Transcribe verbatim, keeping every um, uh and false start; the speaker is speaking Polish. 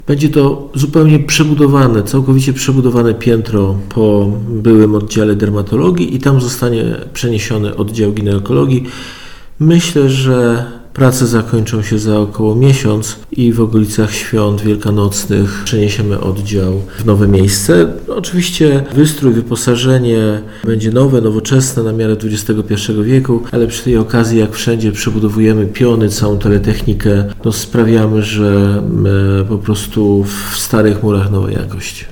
Będzie to zupełnie przebudowane, całkowicie przebudowane piętro po byłym oddziale dermatologii i tam zostanie przeniesiony oddział ginekologii. Myślę, że prace zakończą się za około miesiąc i w okolicach świąt wielkanocnych przeniesiemy oddział w nowe miejsce. Oczywiście wystrój, wyposażenie będzie nowe, nowoczesne na miarę dwudziestego pierwszego wieku, ale przy tej okazji, jak wszędzie, przebudowujemy piony, całą teletechnikę, no sprawiamy, że po prostu w starych murach nowa jakość.